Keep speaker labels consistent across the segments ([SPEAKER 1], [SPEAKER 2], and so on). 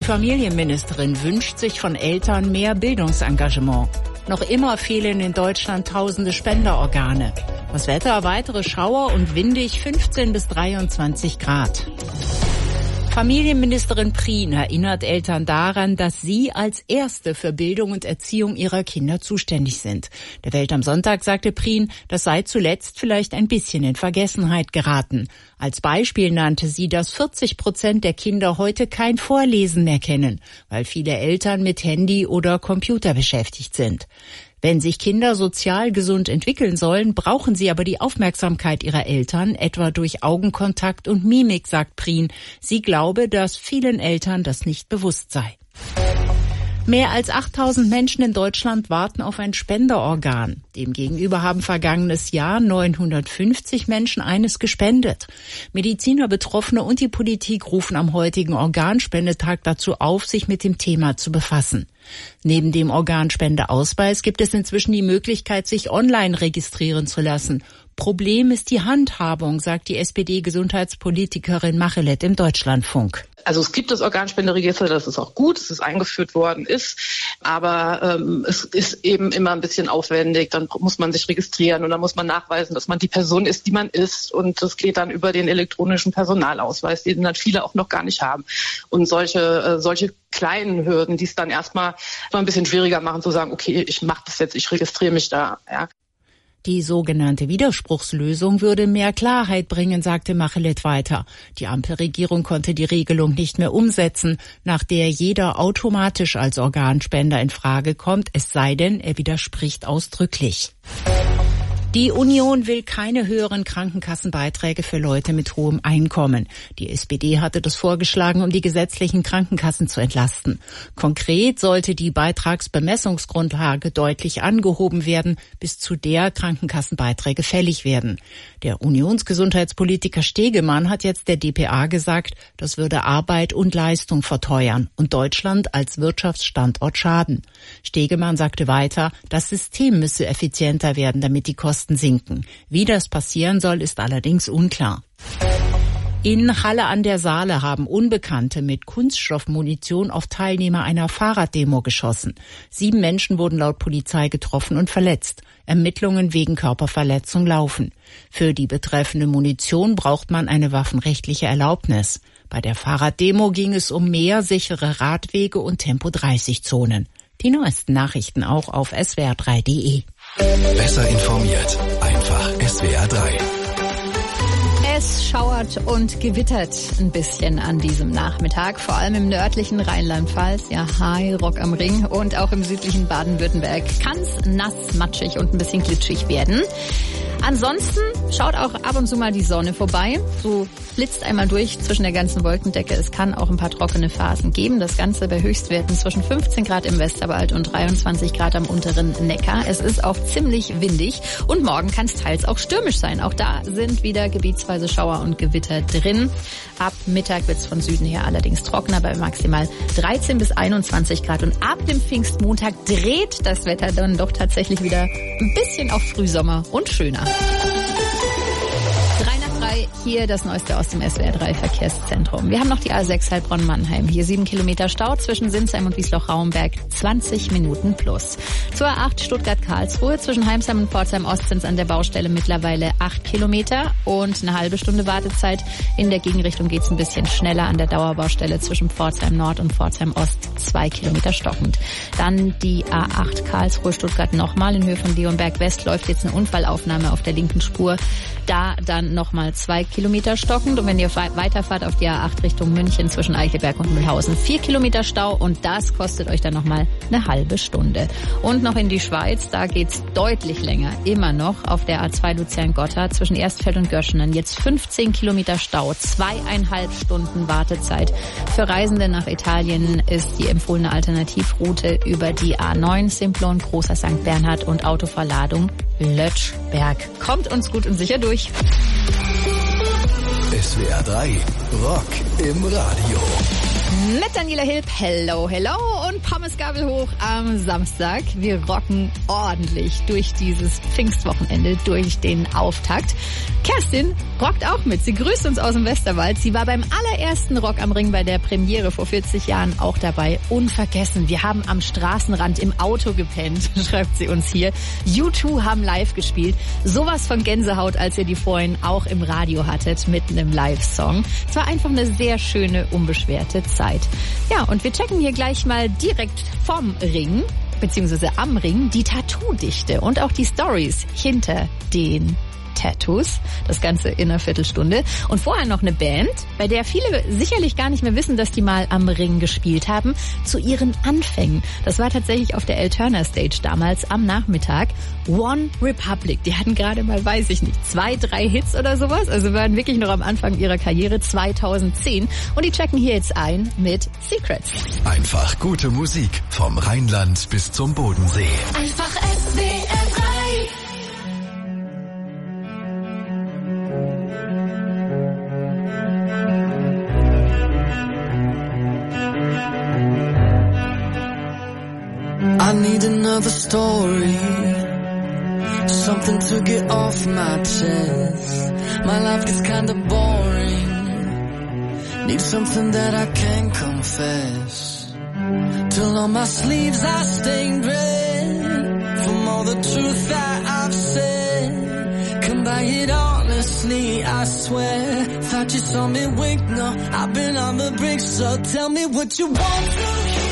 [SPEAKER 1] Familienministerin wünscht sich von Eltern mehr Bildungsengagement. Noch immer fehlen in Deutschland tausende Spenderorgane. Das Wetter, weitere Schauer und windig, 15 bis 23 Grad. Familienministerin Prien erinnert Eltern daran, dass sie als Erste für Bildung und Erziehung ihrer Kinder zuständig sind. Der Welt am Sonntag sagte Prien, das sei zuletzt vielleicht ein bisschen in Vergessenheit geraten. Als Beispiel nannte sie, dass 40% der Kinder heute kein Vorlesen mehr kennen, weil viele Eltern mit Handy oder Computer beschäftigt sind. Wenn sich Kinder sozial gesund entwickeln sollen, brauchen sie aber die Aufmerksamkeit ihrer Eltern, etwa durch Augenkontakt und Mimik, sagt Prien. Sie glaube, dass vielen Eltern das nicht bewusst sei. Mehr als 8.000 Menschen in Deutschland warten auf ein Spenderorgan. Demgegenüber haben vergangenes Jahr 950 Menschen eines gespendet. Mediziner, Betroffene und die Politik rufen am heutigen Organspendetag dazu auf, sich mit dem Thema zu befassen. Neben dem Organspendeausweis gibt es inzwischen die Möglichkeit, sich online registrieren zu lassen. Problem ist die Handhabung, sagt die SPD-Gesundheitspolitikerin Machelet im Deutschlandfunk.
[SPEAKER 2] Also es gibt das Organspenderegister, das ist auch gut, dass es eingeführt worden ist, aber es ist eben immer ein bisschen aufwendig, dann muss man sich registrieren und dann muss man nachweisen, dass man die Person ist, die man ist, und das geht dann über den elektronischen Personalausweis, den dann viele auch noch gar nicht haben. Und solche kleinen Hürden, die es dann erstmal ein bisschen schwieriger machen, zu sagen, okay, ich mache das jetzt, ich registriere mich da, ja.
[SPEAKER 1] Die sogenannte Widerspruchslösung würde mehr Klarheit bringen, sagte Machelet weiter. Die Ampelregierung konnte die Regelung nicht mehr umsetzen, nach der jeder automatisch als Organspender in Frage kommt, es sei denn, er widerspricht ausdrücklich. Die Union will keine höheren Krankenkassenbeiträge für Leute mit hohem Einkommen. Die SPD hatte das vorgeschlagen, um die gesetzlichen Krankenkassen zu entlasten. Konkret sollte die Beitragsbemessungsgrundlage deutlich angehoben werden, bis zu der Krankenkassenbeiträge fällig werden. Der Unionsgesundheitspolitiker Stegemann hat jetzt der dpa gesagt, das würde Arbeit und Leistung verteuern und Deutschland als Wirtschaftsstandort schaden. Stegemann sagte weiter, das System müsse effizienter werden, damit die Kosten sinken. Wie das passieren soll, ist allerdings unklar. In Halle an der Saale haben Unbekannte mit Kunststoffmunition auf Teilnehmer einer Fahrraddemo geschossen. 7 Menschen wurden laut Polizei getroffen und verletzt. Ermittlungen wegen Körperverletzung laufen. Für die betreffende Munition braucht man eine waffenrechtliche Erlaubnis. Bei der Fahrraddemo ging es um mehr sichere Radwege und Tempo-30-Zonen. Die neuesten Nachrichten auch auf swr3.de.
[SPEAKER 3] Besser informiert, einfach SWR3.
[SPEAKER 4] Es schauert und gewittert ein bisschen an diesem Nachmittag, vor allem im nördlichen Rheinland-Pfalz, ja, Hai, Rock am Ring, und auch im südlichen Baden-Württemberg kann es nass, matschig und ein bisschen glitschig werden. Ansonsten schaut auch ab und zu mal die Sonne vorbei. So blitzt einmal durch zwischen der ganzen Wolkendecke. Es kann auch ein paar trockene Phasen geben. Das Ganze bei Höchstwerten zwischen 15 Grad im Westerwald und 23 Grad am unteren Neckar. Es ist auch ziemlich windig und morgen kann es teils auch stürmisch sein. Auch da sind wieder gebietsweise Schauer und Gewitter drin. Ab Mittag wird es von Süden her allerdings trockener bei maximal 13 bis 21 Grad. Und ab dem Pfingstmontag dreht das Wetter dann doch tatsächlich wieder ein bisschen auf Frühsommer und schöner. 3 nach 3, hier das Neueste aus dem SWR3 Verkehrszentrum. Wir haben noch die A6 Heilbronn-Mannheim. Hier 7 Kilometer Stau zwischen Sinsheim und Wiesloch-Raumberg, 20 Minuten plus. Zur A8 Stuttgart-Karlsruhe zwischen Heimsheim und Pforzheim-Ost sind es an der Baustelle mittlerweile 8 Kilometer und eine halbe Stunde Wartezeit. In der Gegenrichtung geht es ein bisschen schneller an der Dauerbaustelle zwischen Pforzheim-Nord und Pforzheim-Ost, 2 Kilometer stockend. Dann die A8 Karlsruhe-Stuttgart nochmal in Höhe von Leonberg West läuft jetzt eine Unfallaufnahme auf der linken Spur. Da dann nochmal 2 Kilometer stockend. Und wenn ihr weiterfahrt auf die A8 Richtung München zwischen Eichelberg und Mühlhausen, 4 Kilometer Stau, und das kostet euch dann nochmal eine halbe Stunde. Und noch in die Schweiz, da geht's deutlich länger, immer noch auf der A2 Luzern-Gotthard zwischen Erstfeld und Göschenen. Jetzt 15 Kilometer Stau, 2,5 Stunden Wartezeit. Für Reisende nach Italien ist die empfohlene Alternativroute über die A9 Simplon, Großer St. Bernhard und Autoverladung Lötschberg. Kommt uns gut und sicher durch.
[SPEAKER 3] SWR3 Rock im Radio.
[SPEAKER 4] Mit Daniela Hilb, hello, hello und Pommesgabel hoch am Samstag. Wir rocken ordentlich durch dieses Pfingstwochenende, durch den Auftakt. Kerstin rockt auch mit. Sie grüßt uns aus dem Westerwald. Sie war beim allerersten Rock am Ring bei der Premiere vor 40 Jahren auch dabei. Unvergessen, wir haben am Straßenrand im Auto gepennt, schreibt sie uns hier. U2 haben live gespielt. Sowas von Gänsehaut, als ihr die vorhin auch im Radio hattet mit einem Live-Song. Es war einfach eine sehr schöne, unbeschwerte Zeit. Ja, und wir checken hier gleich mal direkt vom Ring, beziehungsweise am Ring, die Tattoo-Dichte und auch die Stories hinter den Tattoos. Das Ganze in einer Viertelstunde. Und vorher noch eine Band, bei der viele sicherlich gar nicht mehr wissen, dass die mal am Ring gespielt haben, zu ihren Anfängen. Das war tatsächlich auf der El-Turner Stage damals am Nachmittag. One Republic. Die hatten gerade mal, weiß ich nicht, 2, 3 Hits oder sowas. Also waren wirklich noch am Anfang ihrer Karriere 2010. Und die checken hier jetzt ein mit Secrets.
[SPEAKER 3] Einfach gute Musik vom Rheinland bis zum Bodensee.
[SPEAKER 5] Einfach SWR 3.
[SPEAKER 6] I need another story, something to get off my chest. My life gets kinda boring, need something that I can confess. Till on my sleeves I stained red, from all the truth that I've said. Come by it honestly, I swear. Thought you saw me wink, no, I've been on the brink. So tell me what you want to hear.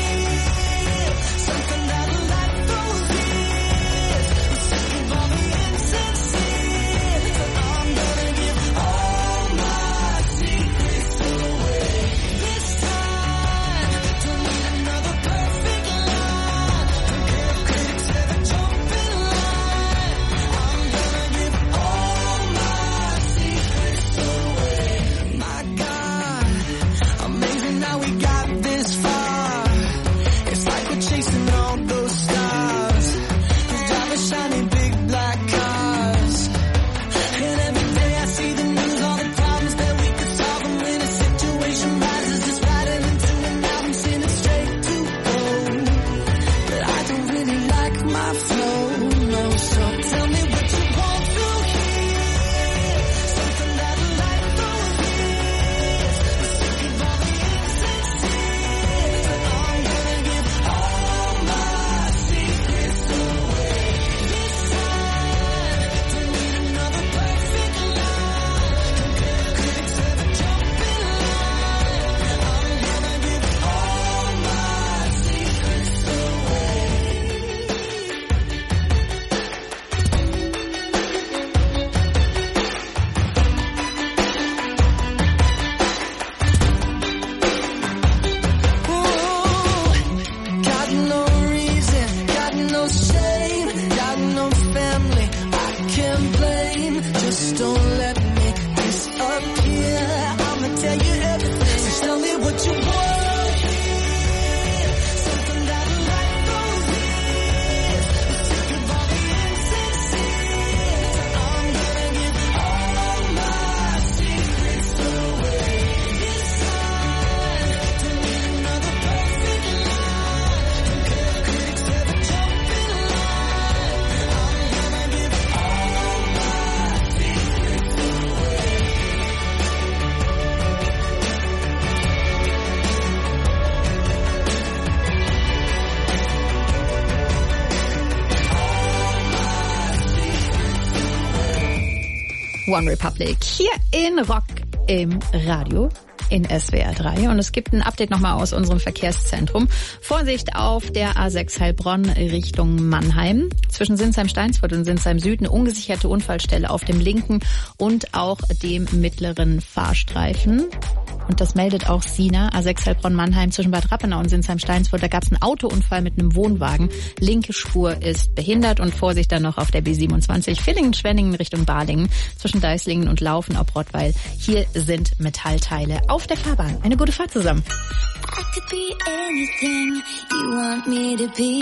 [SPEAKER 4] One Republic hier in Rock im Radio in SWR 3 und es gibt ein Update nochmal aus unserem Verkehrszentrum. Vorsicht auf der A6 Heilbronn Richtung Mannheim. Zwischen Sinsheim-Steinsfurt und Sinsheim-Süd eine ungesicherte Unfallstelle auf dem linken und auch dem mittleren Fahrstreifen. Und das meldet auch Sina, A6 Heilbronn-Mannheim zwischen Bad Rappenau und Sinsheim-Steinsfurt. Da gab es einen Autounfall mit einem Wohnwagen. Linke Spur ist behindert und Vorsicht dann noch auf der B27 Villingen-Schwenningen Richtung Balingen zwischen Deislingen und Laufen ob Rottweil. Hier sind Metallteile auf der Fahrbahn. Eine gute Fahrt zusammen.
[SPEAKER 5] I could be anything you want me to be.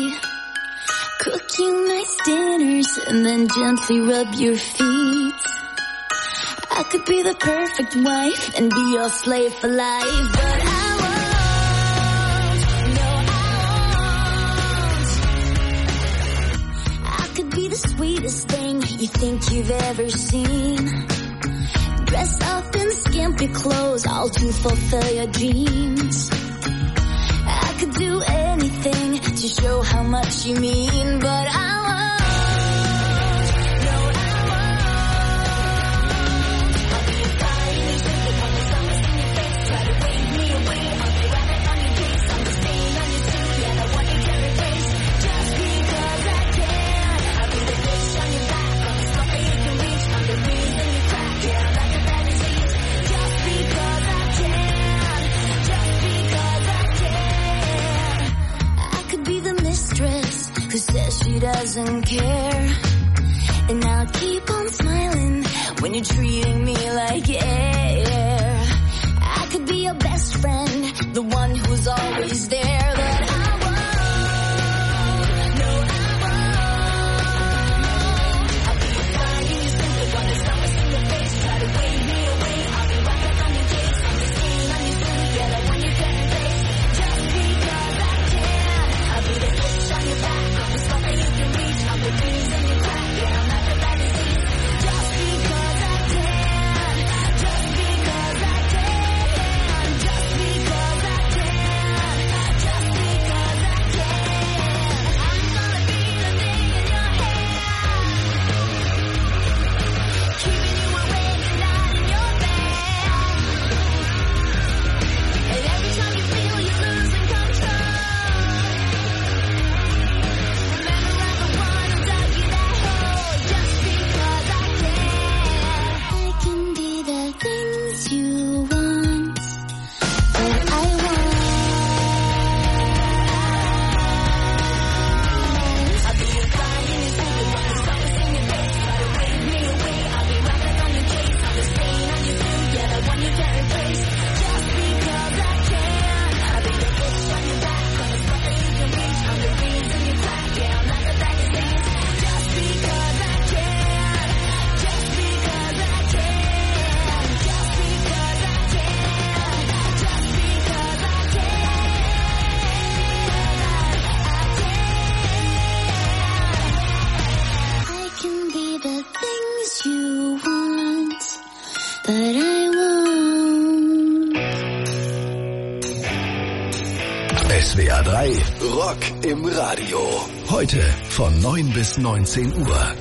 [SPEAKER 5] Cook you nice dinners and then gently rub your feet. I could be the perfect wife and be your slave for life, but I won't. think you've ever seen. Dressed up in skimpy clothes, all to fulfill your dreams. I could do anything to show how much you mean, but I won't. No, I won't. I'll be a fire in your sleep upon the summer in your face. Try to wave me away. I'll be rabbit on your case. I'm the stain on your suit. Yeah, the one you can't replace. Just because I can. I'll be the bitch on your back. I'm the stuff that you can reach. I'm the reason you crack. Yeah, I'm like a bad disease. Just because I can. Just because I can. I could be the mistress who says she doesn't care. And I'll keep on smiling when you're treating me like air. I could be your best friend, the one who's always there, but I won't. No, I won't. I'll be a fire in your sleep, the one that's always in your face. Try to wave me away. I'll be right back on your case. I'm the stain on your suit, yeah, the one you can't replace. Just because I can. I'll be the bitch on your back. I'm the stuff that you can reach. I'm the reason you crack. Yeah, I'm not the bad disease. Just because I can. Just because I can. Just because I can. Just because I can. I'm gonna be the thing in your hand. Keeping you awake and not in your bed. And every time you feel you're losing control, remember I'm the one who dug you that hole. Just because I can. I can be the things you want, but I won't. I'll be a fire in your sleep, the one that's always in your face. Try to wave me away. I'll be right back on your case. I'm the stain on your suit, yeah, the one you can't replace. Just because I can. I'll be the bitch on your back. I'm the stuff that you can reach. I'm the reason you crack. Yeah, I'm not the bad disease. Just because I can. Just because I can. Just because I can. Just because I can. I can be the things you want, but I won't.
[SPEAKER 3] SWR 3 Rock im Radio. Heute von 9 bis 19 Uhr.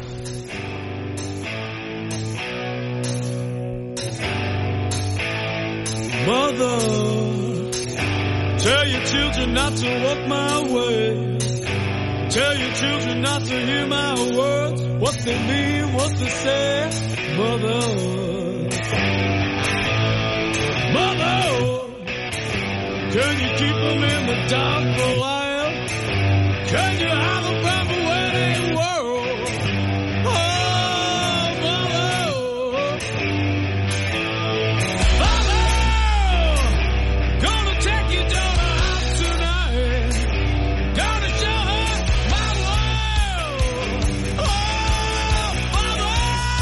[SPEAKER 7] Mother, tell your children not to walk my way. Tell your children not to hear my words, what they mean, what they say. Mother, Mother, can you keep them in the dark for a while? Can you hide them from the waiting world? Oh, Mother, Mother, gonna take your daughter out tonight. Gonna show her my world. Oh, Mother,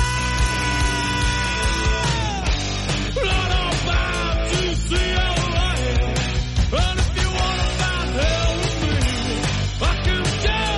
[SPEAKER 7] Lord, I'm bound to see your light. And if you wanna find hell with me, I can tell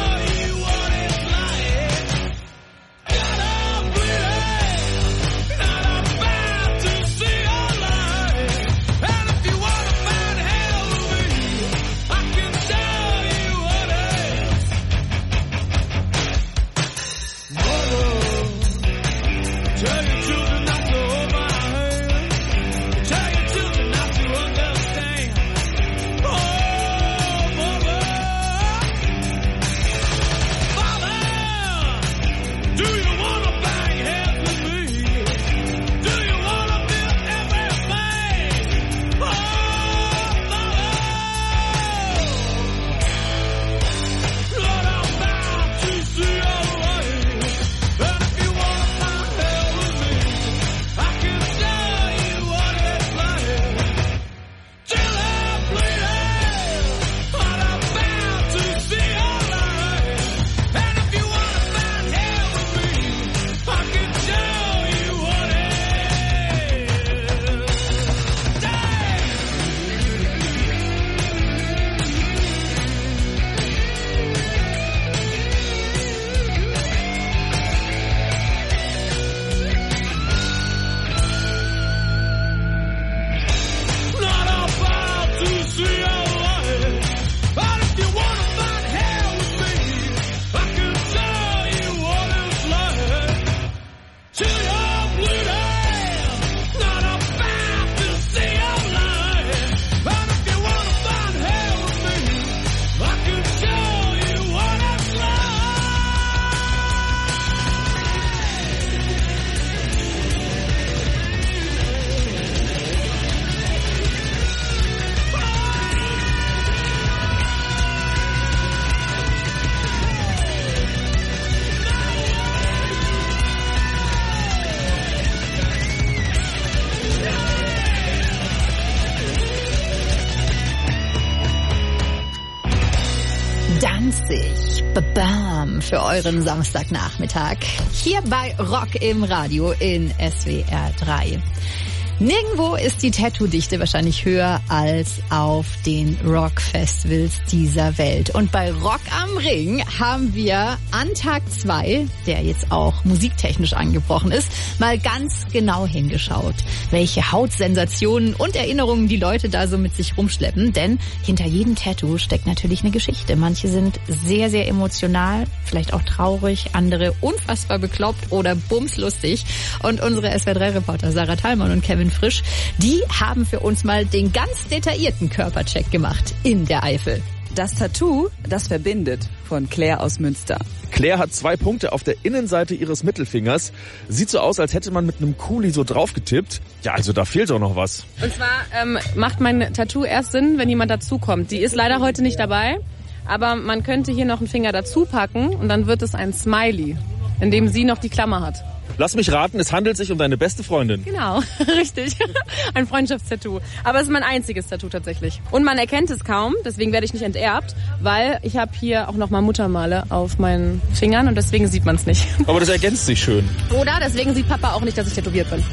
[SPEAKER 4] Danzig, babam, für euren Samstagnachmittag. Hier bei Rock im Radio in SWR 3. Nirgendwo ist die Tattoo-Dichte wahrscheinlich höher als auf den Rock-Festivals dieser Welt. Und bei Rock am Ring haben wir an Tag 2, der jetzt auch musiktechnisch angebrochen ist, mal ganz genau hingeschaut, welche Hautsensationen und Erinnerungen die Leute da so mit sich rumschleppen. Denn hinter jedem Tattoo steckt natürlich eine Geschichte. Manche sind sehr, sehr emotional, vielleicht auch traurig, andere unfassbar bekloppt oder bumslustig. Und unsere SWR3-Reporter Sarah Thalmann und Kevin Frisch, die haben für uns mal den ganz detaillierten Körpercheck gemacht in der Eifel.
[SPEAKER 8] Das Tattoo, das verbindet, von Claire aus Münster.
[SPEAKER 9] Claire hat 2 Punkte auf der Innenseite ihres Mittelfingers. Sieht so aus, als hätte man mit einem Kuli so draufgetippt. Ja, also da fehlt doch noch was.
[SPEAKER 10] Und zwar macht mein Tattoo erst Sinn, wenn jemand dazukommt. Die ist leider heute nicht dabei, aber man könnte hier noch einen Finger dazu packen und dann wird es ein Smiley, in dem sie noch die Klammer hat.
[SPEAKER 9] Lass mich raten, es handelt sich um deine beste Freundin.
[SPEAKER 10] Genau, richtig. Ein Freundschaftstattoo. Aber es ist mein einziges Tattoo tatsächlich. Und man erkennt es kaum, deswegen werde ich nicht enterbt, weil ich habe hier auch nochmal Muttermale auf meinen Fingern und deswegen sieht man es nicht.
[SPEAKER 9] Aber das ergänzt sich schön.
[SPEAKER 10] Oder deswegen sieht Papa auch nicht, dass ich tätowiert bin.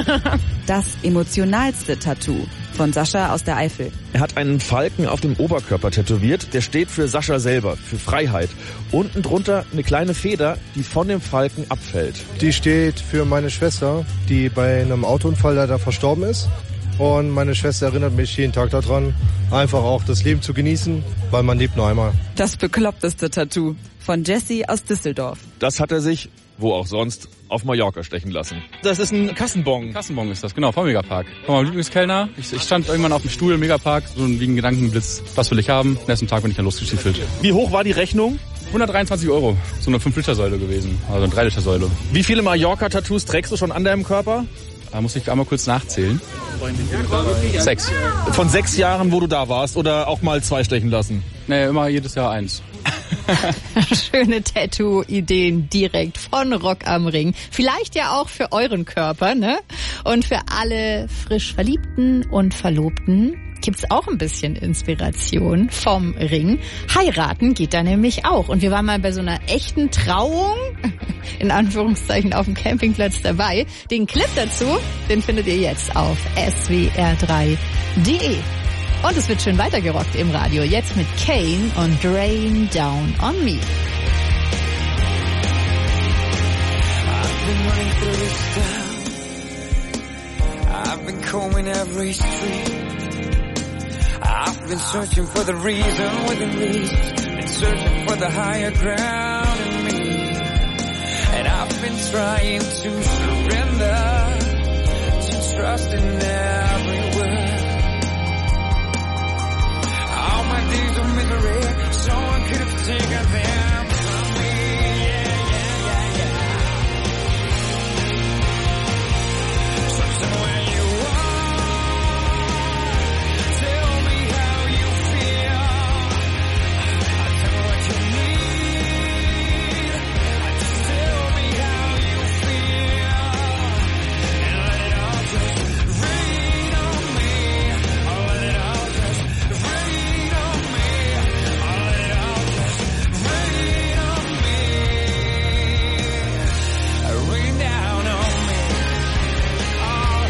[SPEAKER 8] Das emotionalste Tattoo von Sascha aus der Eifel.
[SPEAKER 9] Er hat einen Falken auf dem Oberkörper tätowiert. Der steht für Sascha selber, für Freiheit. Unten drunter eine kleine Feder, die von dem Falken abfällt.
[SPEAKER 11] Die steht für meine Schwester, die bei einem Autounfall leider verstorben ist. Und meine Schwester erinnert mich jeden Tag daran, einfach auch das Leben zu genießen, weil man lebt nur einmal.
[SPEAKER 8] Das bekloppteste Tattoo von Jesse aus Düsseldorf.
[SPEAKER 9] Das hat er sich, wo auch sonst, auf Mallorca stechen lassen. Das ist ein Kassenbon.
[SPEAKER 12] Kassenbon ist das, genau, vom Megapark. Von meinem Lieblingskellner. Ich stand irgendwann auf dem Stuhl im Megapark, so wie ein Gedankenblitz. Was will ich haben? Den nächsten Tag bin ich dann losgestiefelt.
[SPEAKER 9] Wie hoch war die Rechnung?
[SPEAKER 12] 123 €. So eine 5-Liter-Säule gewesen, also eine 3-Liter-Säule.
[SPEAKER 9] Wie viele Mallorca-Tattoos trägst du schon an deinem Körper?
[SPEAKER 12] Da muss ich einmal kurz nachzählen. 6.
[SPEAKER 9] Von 6 Jahren, wo du da warst, oder auch mal 2 stechen lassen?
[SPEAKER 12] Nee, immer jedes Jahr 1.
[SPEAKER 4] Schöne Tattoo-Ideen direkt von Rock am Ring. Vielleicht ja auch für euren Körper, ne? Und für alle frisch Verliebten und Verlobten gibt's auch ein bisschen Inspiration vom Ring. Heiraten geht da nämlich auch. Und wir waren mal bei so einer echten Trauung, in Anführungszeichen, auf dem Campingplatz dabei. Den Clip dazu, den findet ihr jetzt auf swr3.de. Und es wird schön weitergerockt im Radio. Jetzt mit Kane und Rain Down on Me.
[SPEAKER 6] I've been running through this town. I've been combing every street. I've been searching for the reason within me. Been searching for the higher ground in me. And I've been trying to surrender, to trust in every word. All my days of misery, someone could have taken them from me. So tell me where you are. Tell me how you feel. Tell me what you need. Just tell me how you feel. And let it all just rain on me. Oh, let it all just rain on me. Oh, let it all just rain on me. Rain down on me. Oh,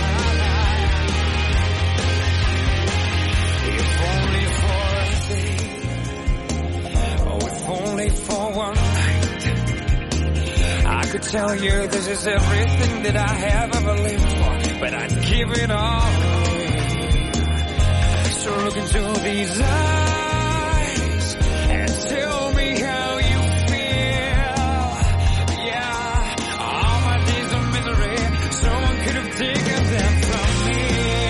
[SPEAKER 6] if only for a day. Oh, if only for one night. I could tell you this is everything that I have ever lived for, but I'd give it all away. So look into these eyes and tell me how you feel. Yeah, all my days of misery, someone could have taken them from me.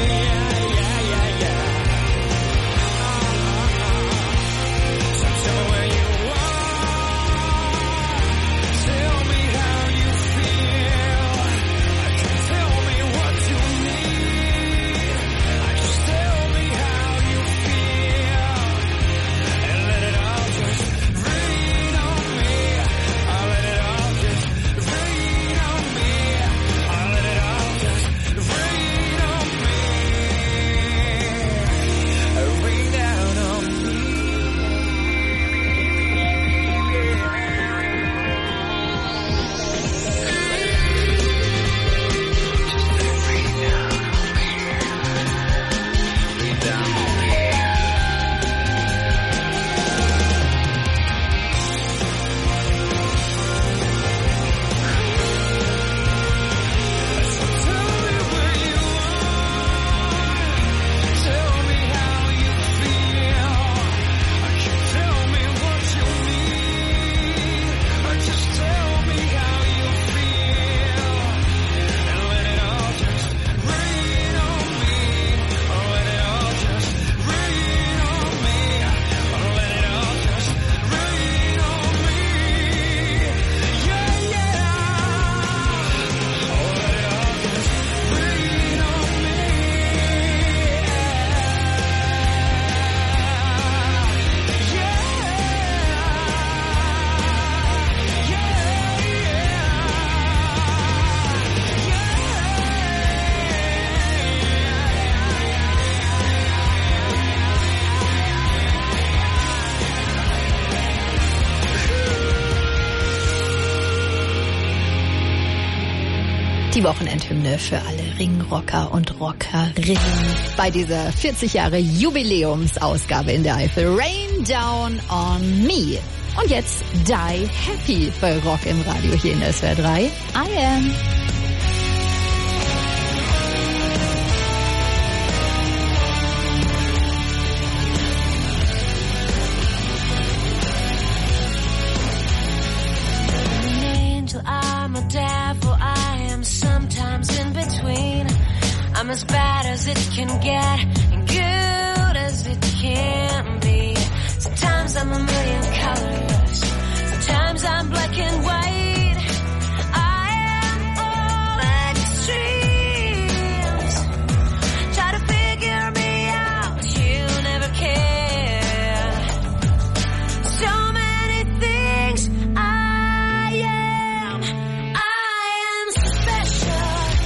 [SPEAKER 6] Yeah. So tell me where you are. Tell me how you feel. Tell me what you need. Just tell me how you feel.
[SPEAKER 4] Die Wochenendhymne für alle Ringrocker und Rockerinnen bei dieser 40 Jahre Jubiläumsausgabe in der Eifel. Rain Down on Me. Und jetzt Die Happy bei Rock im Radio hier in SWR 3. I Am.
[SPEAKER 5] I'm as bad as it can get and good as it can be. Sometimes I'm a million colors, sometimes I'm black and white. I am all extremes. Try to figure me out, you never can. So many things I am special.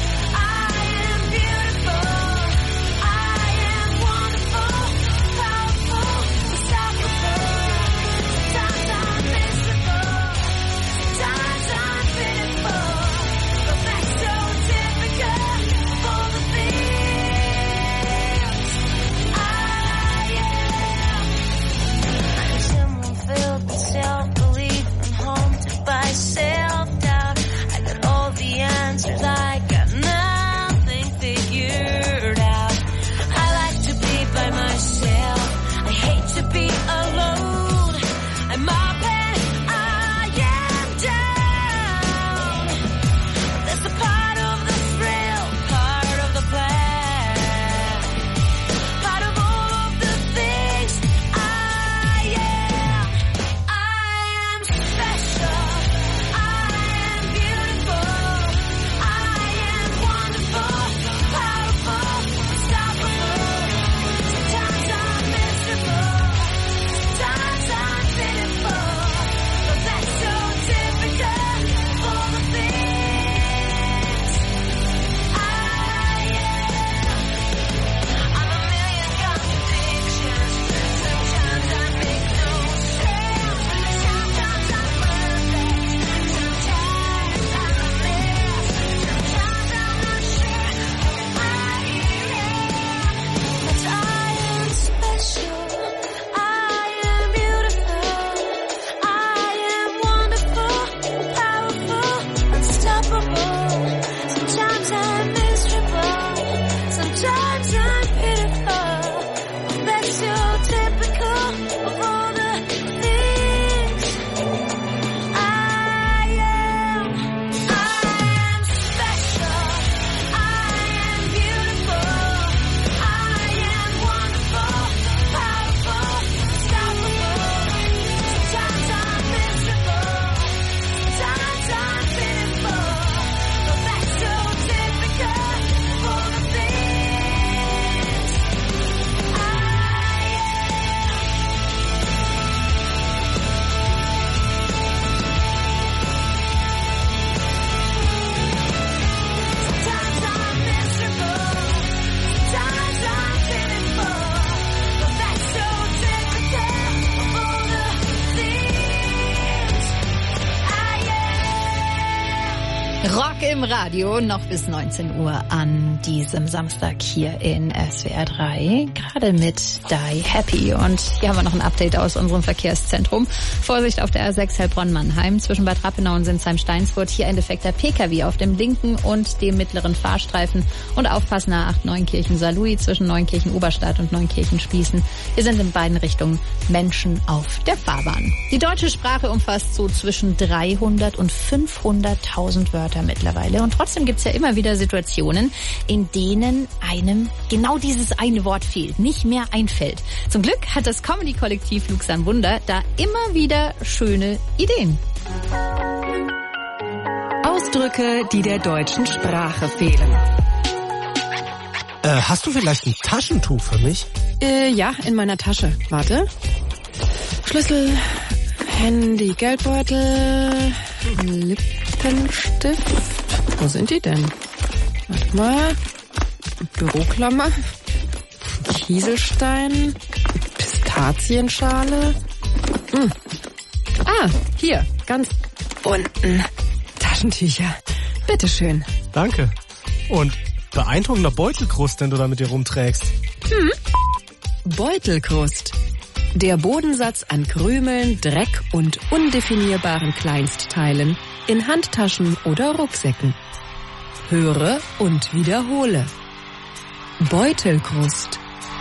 [SPEAKER 4] Rock im Radio, noch bis 19 Uhr an diesem Samstag hier in SWR 3. Gerade mit Die Happy. Und hier haben wir noch ein Update aus unserem Verkehrszentrum. Vorsicht auf der A6 Heilbronn-Mannheim zwischen Bad Rappenau und Sinsheim-Steinsfurt. Hier ein defekter Pkw auf dem linken und dem mittleren Fahrstreifen. Und aufpassen A8 Neunkirchen-Saarlouis zwischen Neunkirchen-Oberstadt und Neunkirchen-Spießen. Wir sind in beiden Richtungen Menschen auf der Fahrbahn. Die deutsche Sprache umfasst so zwischen 300 und 500.000 Wörter mittlerweile. Und trotzdem gibt's ja immer wieder Situationen, in denen einem genau dieses eine Wort fehlt, nicht mehr einfällt. Zum Glück hat das Comedy-Kollektiv Lux am Wunder da immer wieder schöne Ideen.
[SPEAKER 13] Ausdrücke, die der deutschen Sprache fehlen.
[SPEAKER 14] Hast du vielleicht ein Taschentuch für mich?
[SPEAKER 10] Ja, in meiner Tasche. Warte. Schlüssel, Handy, Geldbeutel, Lippenstift. Wo sind die denn? Warte mal. Büroklammer, Kieselstein, Pistazienschale. Ah, hier, ganz unten. Taschentücher. Bitteschön.
[SPEAKER 14] Danke. Und beeindruckender Beutelkrust, den du da mit dir rumträgst.
[SPEAKER 13] Beutelkrust. Der Bodensatz an Krümeln, Dreck und undefinierbaren Kleinstteilen in Handtaschen oder Rucksäcken. Höre und wiederhole. Beutelkrust.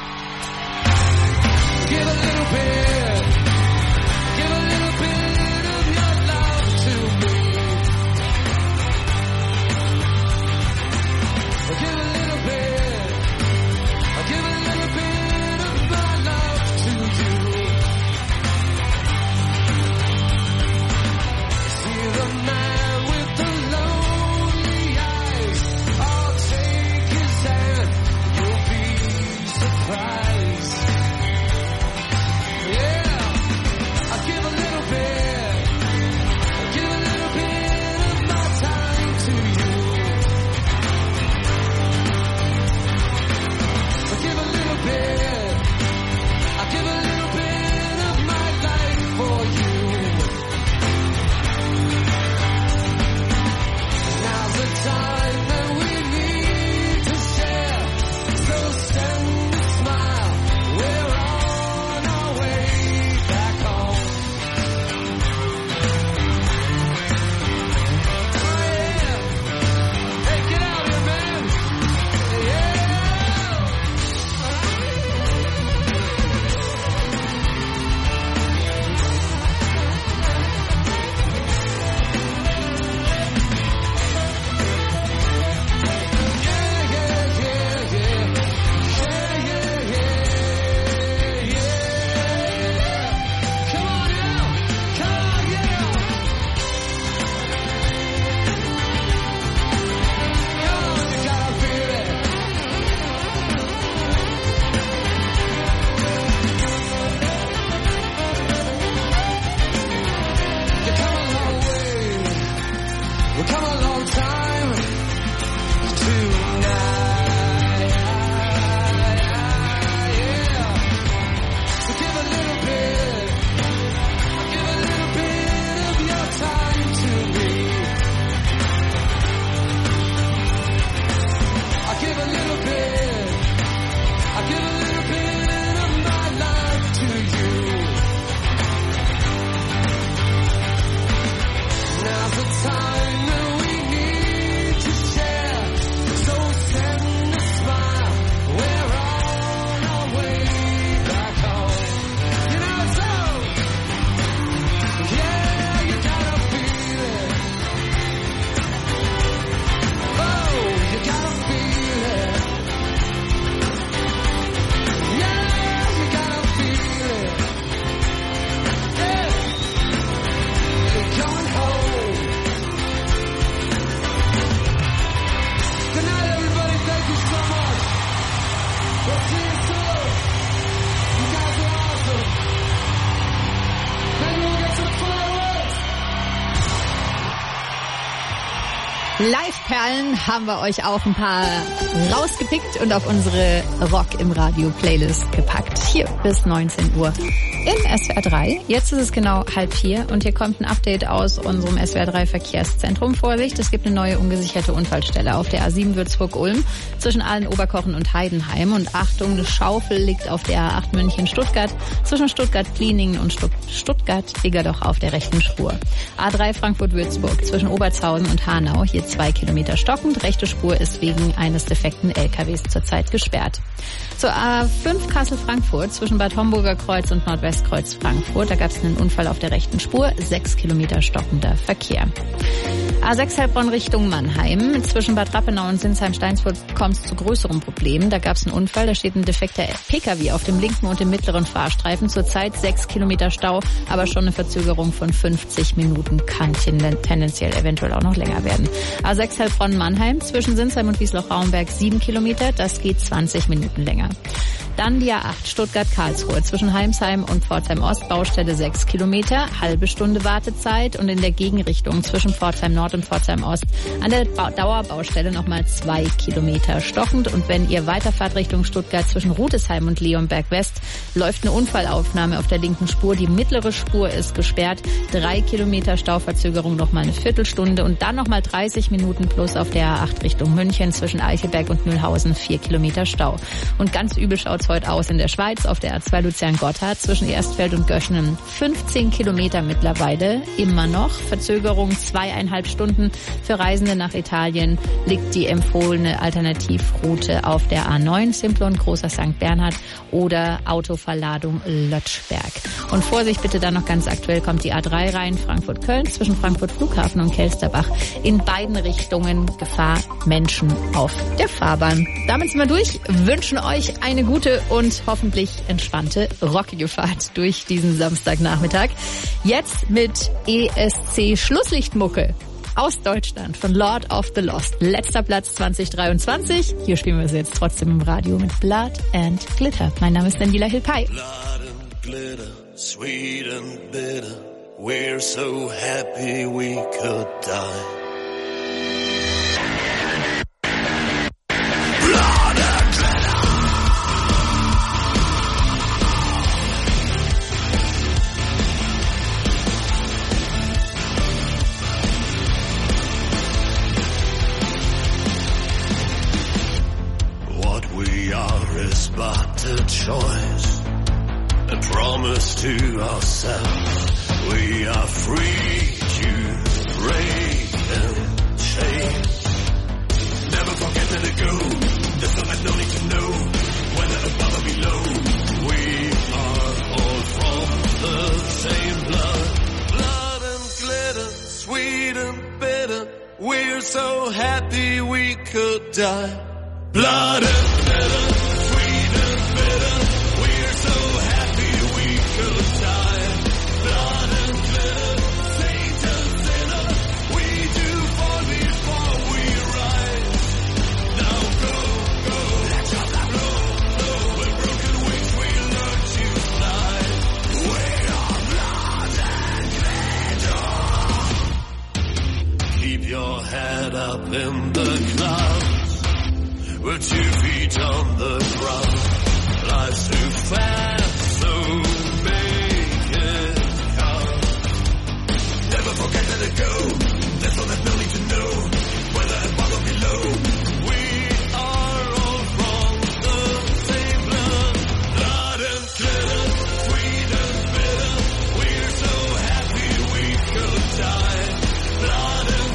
[SPEAKER 4] Live-Perlen haben wir euch auch ein paar rausgepickt und auf unsere Rock im Radio Playlist gepackt. Hier bis 19 Uhr in SWR 3. Jetzt ist es genau 3:30 und hier kommt ein Update aus unserem SWR 3 Verkehrszentrum. Vorsicht, es gibt eine neue ungesicherte Unfallstelle auf der A7 Würzburg-Ulm zwischen Aalen-Oberkochen und Heidenheim. Und Achtung, eine Schaufel liegt auf der A8 München-Stuttgart zwischen Stuttgart-Pliningen und Stuttgart-Diggerdoch auf der rechten Spur. A3 Frankfurt-Würzburg zwischen Obertshausen und Hanau, hier 2 Kilometer stockend. Rechte Spur ist wegen eines defekten LKWs zurzeit gesperrt. Zur A5 Kassel-Frankfurt zwischen Bad Homburger Kreuz und Nordwestkreuz Frankfurt. Da gab es einen Unfall auf der rechten Spur, 6 Kilometer stockender Verkehr. A6 Heilbronn Richtung Mannheim. Zwischen Bad Rappenau und Sinsheim-Steinsfurt kommt es zu größeren Problemen. Da gab es einen Unfall, da steht ein defekter PKW auf dem linken und dem mittleren Fahrstreifen. Zurzeit 6 Kilometer Stau, aber schon eine Verzögerung von 50 Minuten kann tendenziell eventuell auch noch länger werden. A6 Heilbronn Mannheim zwischen Sinsheim und Wiesloch-Raumberg 7 Kilometer, das geht 20 Minuten länger. Dann die A8 Stuttgart-Karlsruhe zwischen Heimsheim und Pforzheim-Ost, Baustelle 6 Kilometer, halbe Stunde Wartezeit und in der Gegenrichtung zwischen Pforzheim-Nord und Pforzheim-Ost an der Dauerbaustelle nochmal 2 Kilometer stockend. Und wenn ihr weiterfahrt Richtung Stuttgart zwischen Rudesheim und Leonberg-West, läuft eine Unfallaufnahme auf der linken Spur. Die mittlere Spur ist gesperrt, 3 Kilometer Stauverzögerung, nochmal eine Viertelstunde und dann nochmal 30 Minuten plus auf der A8 Richtung München zwischen Eichelberg und Mühlhausen, 4 Kilometer Stau. Und ganz übel schaut's heute aus in der Schweiz auf der A2 Luzern-Gotthard zwischen Erstfeld und Göschenen. 15 Kilometer mittlerweile, immer noch. Verzögerung 2,5 Stunden. Für Reisende nach Italien liegt die empfohlene Alternativroute auf der A9 Simplon Großer St. Bernhard oder Autoverladung Lötschberg. Und Vorsicht bitte dann noch ganz aktuell kommt die A3 rein, Frankfurt-Köln zwischen Frankfurt Flughafen und Kelsterbach. In beiden Richtungen Gefahr, Menschen auf der Fahrbahn. Damit sind wir durch. Wünschen euch eine gute und hoffentlich entspannte, rockige Fahrt durch diesen Samstagnachmittag. Jetzt mit ESC Schlusslichtmucke aus Deutschland von Lord of the Lost. Letzter Platz 2023. Hier spielen wir sie jetzt trotzdem im Radio mit Blood and Glitter. Mein Name ist Daniela Hilpay.
[SPEAKER 15] Blood and glitter, sweet and bitter. We're so happy we could die. But a choice, a promise to ourselves. We are free to break and change. Never forget let it go. There's no that no need to know whether above or below. We are all from the same blood. Blood and glitter, sweet and bitter. We're so happy we could die. Blood and glitter. Your head up in the clouds, with 2 feet on the ground. Life's too fast, so make it count. Never forget let it go. There's no that no need to know whether above or below. We are all from the same blood. Blood and glitter, sweet and bitter. We're so happy we could die. Blood and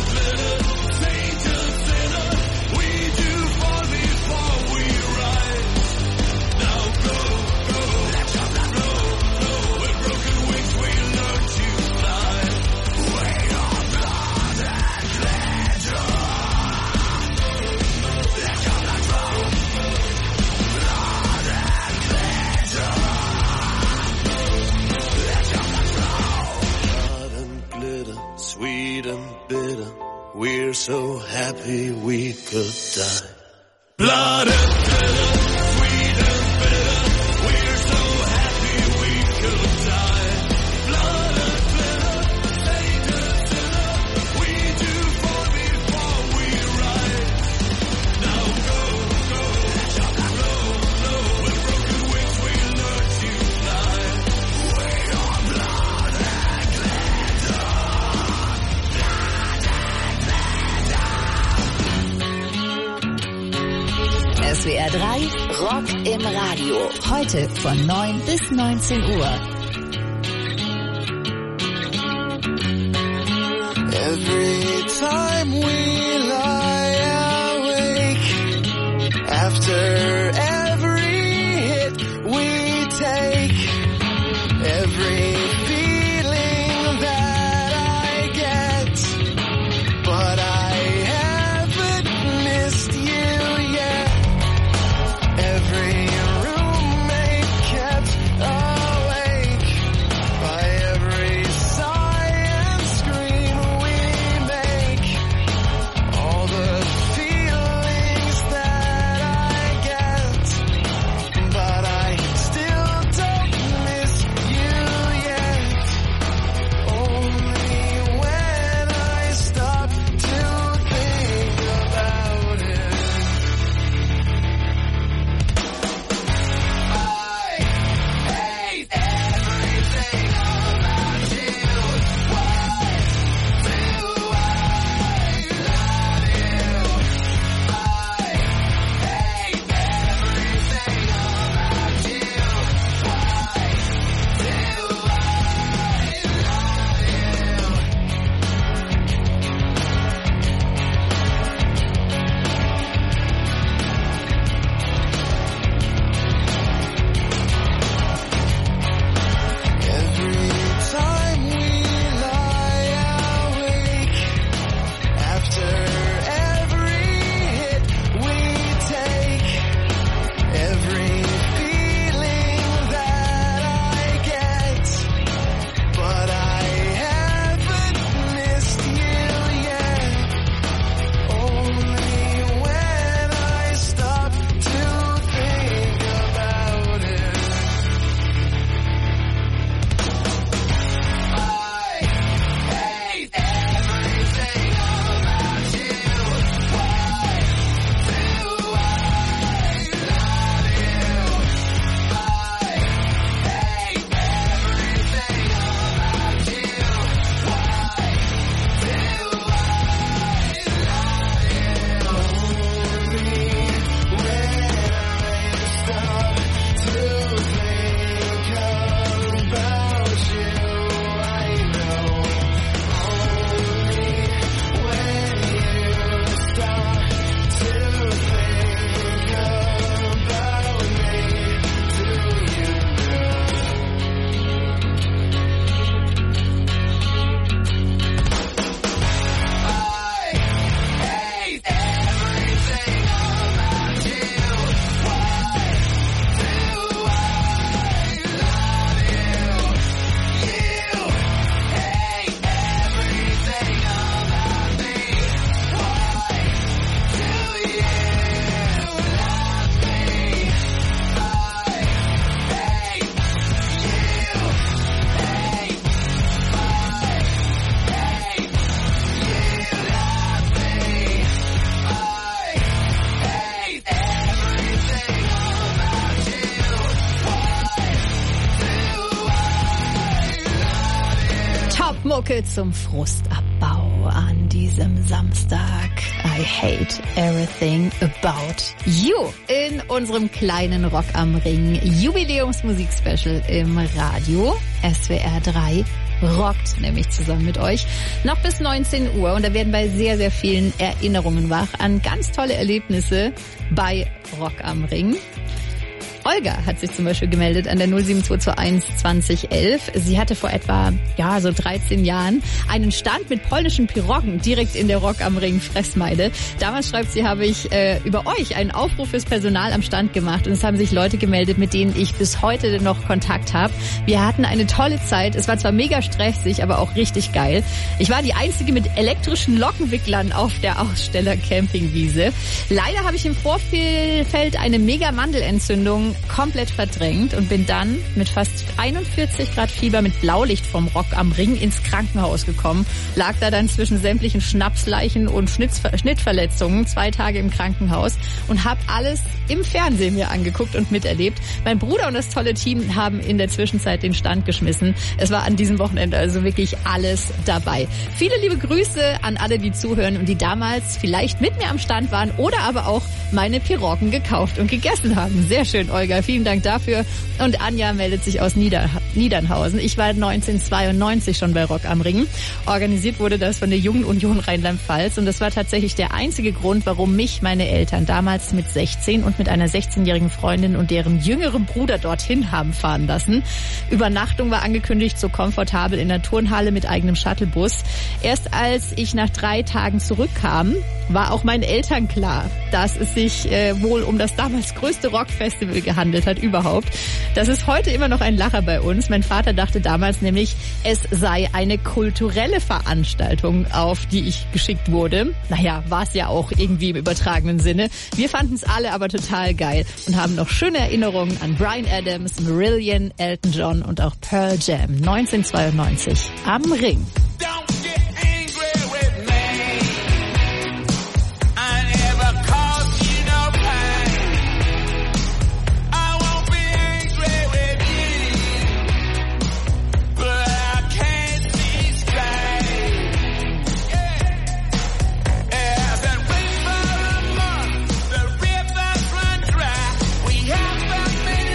[SPEAKER 15] bitter, we're so happy we could die. Blood and glitter, sweet and bitter, we're so happy we could die. Blood and glitter, saint and sinner, we do fall before we rise. Now go, go, let your blood flow, flow, with broken wings we learn to fly. We are blood and glitter.
[SPEAKER 4] SWR 3 Rock im Radio. Heute von 9 bis 19 Uhr.
[SPEAKER 6] Every time we lie awake, after every hit we take, every feeling that I get, but I haven't missed you yet. Every roommate kept awake by every sigh and scream we make. All the feelings that I get, but
[SPEAKER 4] Popmucke zum Frustabbau an diesem Samstag. I hate everything about you. In unserem kleinen Rock am Ring Jubiläumsmusik-Special im Radio. SWR 3 rockt nämlich zusammen mit euch. Noch bis 19 Uhr und da werden bei sehr, sehr vielen Erinnerungen wach an ganz tolle Erlebnisse bei Rock am Ring. Olga hat sich zum Beispiel gemeldet an der 07221 2011. Sie hatte vor etwa, so 13 Jahren einen Stand mit polnischen Piroggen direkt in der Rock am Ring Fressmeide. Damals, schreibt sie, habe ich über euch einen Aufruf fürs Personal am Stand gemacht und es haben sich Leute gemeldet, mit denen ich bis heute noch Kontakt habe. Wir hatten eine tolle Zeit. Es war zwar mega stressig, aber auch richtig geil. Ich war die Einzige mit elektrischen Lockenwicklern auf der Aussteller-Campingwiese. Leider habe ich im Vorfeld eine mega Mandelentzündung komplett verdrängt und bin dann mit fast 41 Grad Fieber mit Blaulicht vom Rock am Ring ins Krankenhaus gekommen. Lag da dann zwischen sämtlichen Schnapsleichen und Schnittverletzungen 2 Tage im Krankenhaus und habe alles im Fernsehen mir angeguckt und miterlebt. Mein Bruder und das tolle Team haben in der Zwischenzeit den Stand geschmissen. Es war an diesem Wochenende also wirklich alles dabei. Viele liebe Grüße an alle, die zuhören und die damals vielleicht mit mir am Stand waren oder aber auch meine Piroggen gekauft und gegessen haben. Sehr schön, Olga. Vielen Dank dafür. Und Anja meldet sich aus Niedernhausen. Ich war 1992 schon bei Rock am Ring. Organisiert wurde das von der Jungen Union Rheinland-Pfalz. Und das war tatsächlich der einzige Grund, warum mich meine Eltern damals mit 16 und mit einer 16-jährigen Freundin und deren jüngerem Bruder dorthin haben fahren lassen. Übernachtung war angekündigt, so komfortabel in der Turnhalle mit eigenem Shuttlebus. Erst als ich nach 3 Tagen zurückkam, war auch meinen Eltern klar, dass es sich wohl um das damals größte Rockfestival gehandelt hat überhaupt. Das ist heute immer noch ein Lacher bei uns. Mein Vater dachte damals nämlich, es sei eine kulturelle Veranstaltung, auf die ich geschickt wurde. Naja, war es ja auch irgendwie im übertragenen Sinne. Wir fanden es alle aber total geil und haben noch schöne Erinnerungen an Bryan Adams, Marillion, Elton John und auch Pearl Jam 1992 am Ring.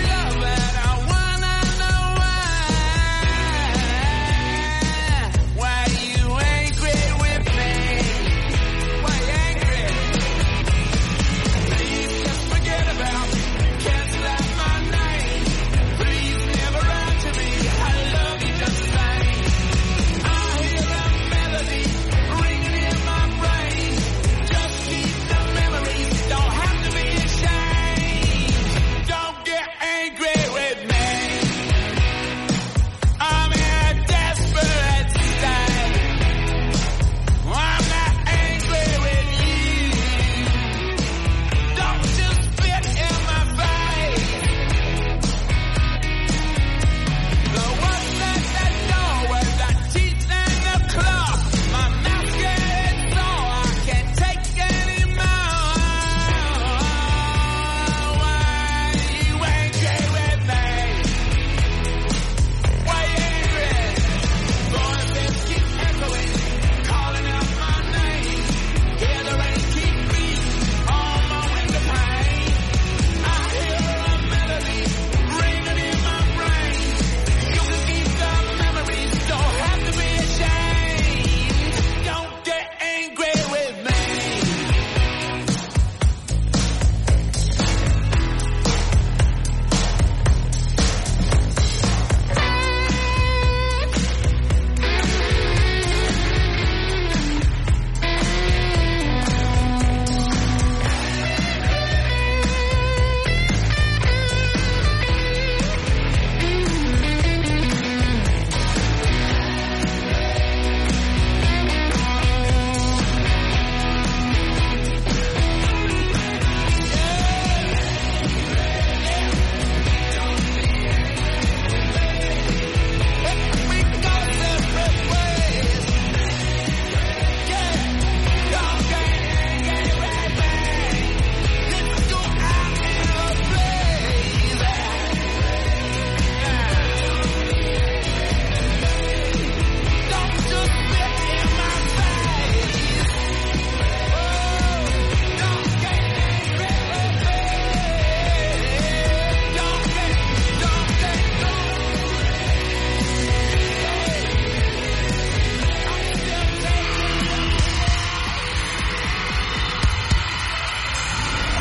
[SPEAKER 15] Why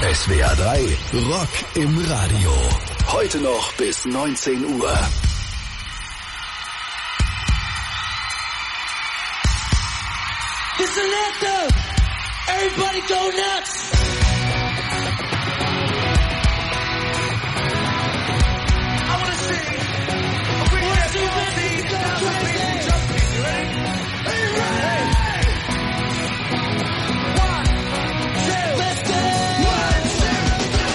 [SPEAKER 3] SWR 3 Rock im Radio. Heute noch bis 19 Uhr.
[SPEAKER 6] It's an anthem. Everybody go nuts. I wanna see. We have to see. Jumping. You ready? Hey. 1, 2, let's go. 1, 2, 3,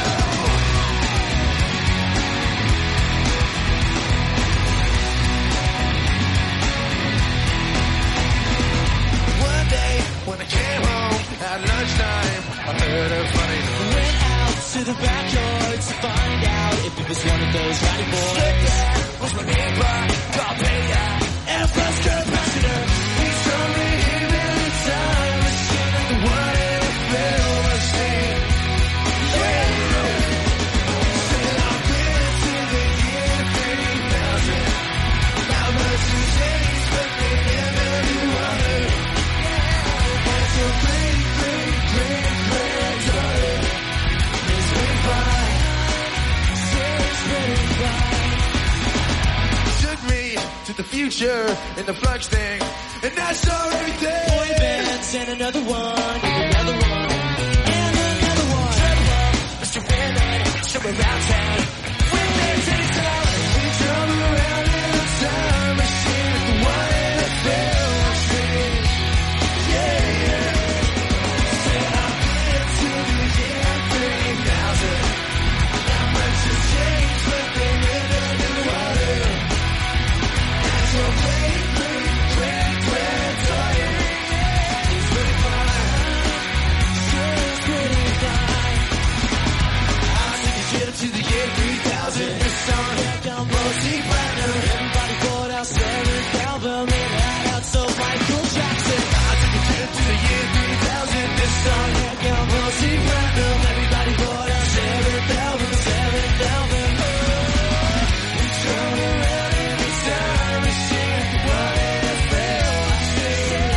[SPEAKER 6] go. One day when I came home at lunchtime, I heard a funny noise. Went out to the backyard to find out if it was one of those rowdy boys. That was my neighbor, called Peter, and a first capacitor. He's from me in the time machine, like the one in a film machine. Yeah. Said I've been to the year 3000. Not much has changed, but they never knew water. That's your great granddaughter. It's been fine. It's been fine. Took me to the future in the flux thing, and I saw everything. Boy bands and another one, and another one, and another one. Travel up, Mr. Women, somewhere around town. When they take time, we travel around in a time machine, like the one in a film machine. Yeah. Said I've been to the year 3000. Not much has changed, but they never knew water. That's your great granddaughter. It's pretty fine. She's pretty fine. I took a trip to the year 3000. This song had gone multi-platinum. Everybody bought our 7th album. It had outsold Michael Jackson. I took a trip to the year 3000. This song had gone multi-platinum. Everybody bought our 7th album. 7th album. We drove around in this time machine. What in a film machine.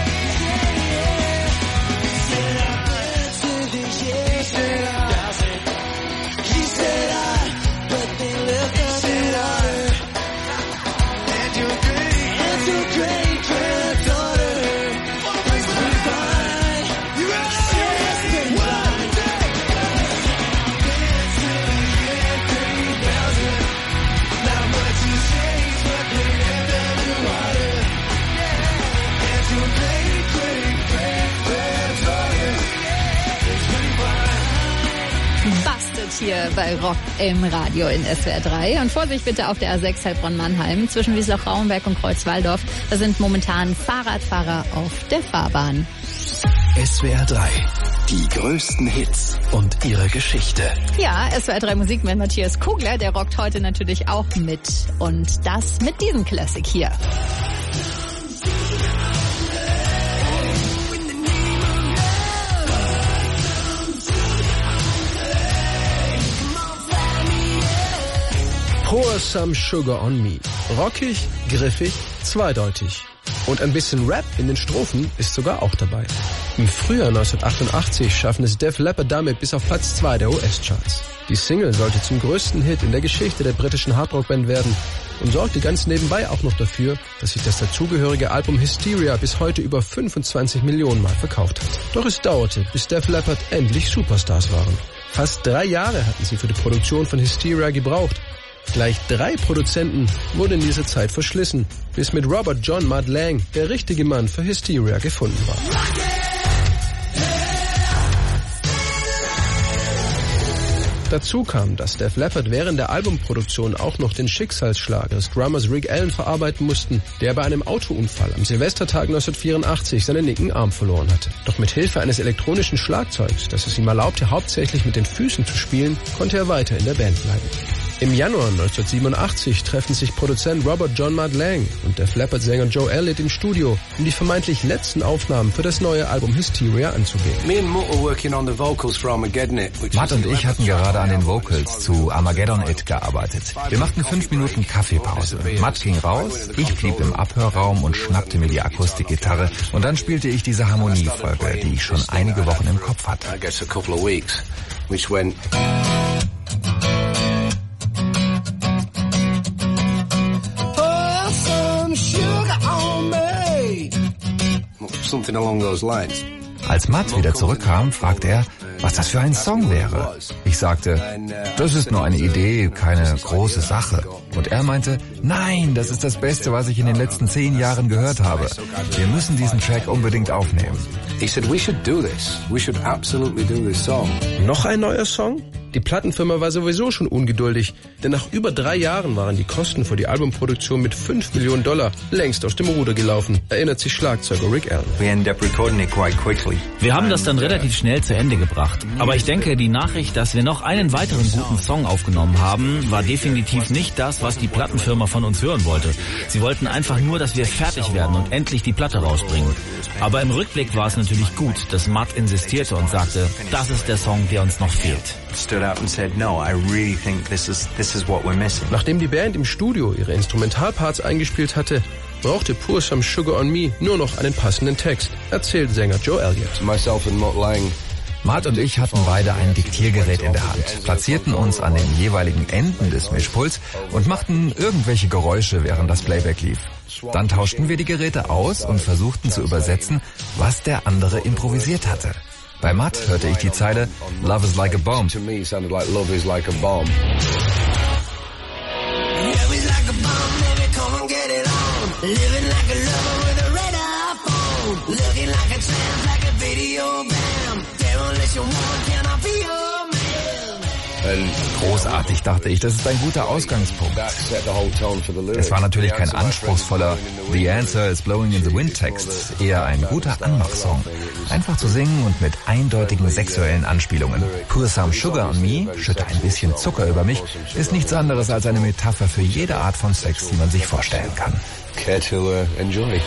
[SPEAKER 6] Said I've been to the year 3000. She said but they left us in water. And your great granddaughter. It's been fine. You ready? It's been fine. Been to the year 3000. Not much has changed, but they never knew water. And your great granddaughter. It's been fine.
[SPEAKER 4] Bastet hier bei Rock im Radio in SWR 3. Und Vorsicht bitte auf der A6 Heilbronn-Mannheim zwischen Wiesloch-Rauenberg und Kreuzwaldorf. Da sind momentan Fahrradfahrer auf der Fahrbahn.
[SPEAKER 3] SWR 3. Die größten Hits und ihre Geschichte.
[SPEAKER 4] Ja, SWR 3 Musik mit Matthias Kugler, der rockt heute natürlich auch mit. Und das mit diesem Classic hier.
[SPEAKER 16] Pour some sugar on me. Rockig, griffig, zweideutig. Und ein bisschen Rap in den Strophen ist sogar auch dabei. Im Frühjahr 1988 schaffen es Def Leppard damit bis auf Platz 2 der US-Charts. Die Single sollte zum größten Hit in der Geschichte der britischen Hardrock-Band werden und sorgte ganz nebenbei auch noch dafür, dass sich das dazugehörige Album Hysteria bis heute über 25 Millionen Mal verkauft hat. Doch es dauerte, bis Def Leppard endlich Superstars waren. Fast 3 Jahre hatten sie für die Produktion von Hysteria gebraucht. Gleich 3 Produzenten wurden in dieser Zeit verschlissen, bis mit Robert John Mudd Lang der richtige Mann für Hysteria gefunden war. Dazu kam, dass Def Leppard während der Albumproduktion auch noch den Schicksalsschlag des Drummers Rick Allen verarbeiten mussten, der bei einem Autounfall am Silvestertag 1984 seinen linken Arm verloren hatte. Doch mit Hilfe eines elektronischen Schlagzeugs, das es ihm erlaubte, hauptsächlich mit den Füßen zu spielen, konnte er weiter in der Band bleiben. Im Januar 1987 treffen sich Produzent Robert John Mutt Lange und Def Leppard-Sänger Joe Elliott im Studio, um die vermeintlich letzten Aufnahmen für das neue Album Hysteria anzugehen.
[SPEAKER 17] Mutt und ich hatten gerade an den Vocals zu Armageddon It gearbeitet. Wir machten 5 Minuten Kaffeepause. Mutt ging raus, ich blieb im Abhörraum und schnappte mir die Akustikgitarre und dann spielte ich diese Harmoniefolge, die ich schon einige Wochen im Kopf hatte.
[SPEAKER 16] Something along those lines.
[SPEAKER 17] Als Mutt wieder zurückkam, fragte er, was das für ein Song wäre. Ich sagte, das ist nur eine Idee, keine große Sache. Und er meinte, nein, das ist das Beste, was ich in den letzten 10 Jahren gehört habe. Wir müssen diesen Track unbedingt aufnehmen.
[SPEAKER 16] He said, we should do this. We should absolutely do this song. Noch ein neuer Song? Die Plattenfirma war sowieso schon ungeduldig, denn nach über 3 Jahren waren die Kosten für die Albumproduktion mit $5 Millionen längst aus dem Ruder gelaufen, erinnert sich Schlagzeuger Rick Allen.
[SPEAKER 18] Wir haben das dann relativ schnell zu Ende gebracht. Aber ich denke, die Nachricht, dass wir noch einen weiteren guten Song aufgenommen haben, war definitiv nicht das, was die Plattenfirma von uns hören wollte. Sie wollten einfach nur, dass wir fertig werden und endlich die Platte rausbringen. Aber im Rückblick war es natürlich gut, dass Mutt insistierte und sagte, das ist der Song, der uns noch fehlt.
[SPEAKER 16] Nachdem die Band im Studio ihre Instrumentalparts eingespielt hatte, brauchte Pour Some Sugar on Me nur noch einen passenden Text, erzählt Sänger Joe Elliott.
[SPEAKER 17] Mutt und ich hatten beide ein Diktiergerät in der Hand, platzierten uns an den jeweiligen Enden des Mischpuls und machten irgendwelche Geräusche, während das Playback lief. Dann tauschten wir die Geräte aus und versuchten zu übersetzen, was der andere improvisiert hatte. Bei Mutt hörte ich die Zeile Love is like a bomb. Großartig, dachte ich, das ist ein guter Ausgangspunkt. Es war natürlich kein anspruchsvoller The Answer is Blowing in the Wind Text, eher ein guter Anmachsong. Einfach zu singen und mit eindeutigen sexuellen Anspielungen. Pour Some Sugar on Me, schütte ein bisschen Zucker über mich, ist nichts anderes als eine Metapher für jede Art von Sex, die man sich vorstellen kann.
[SPEAKER 16] Care to enjoy.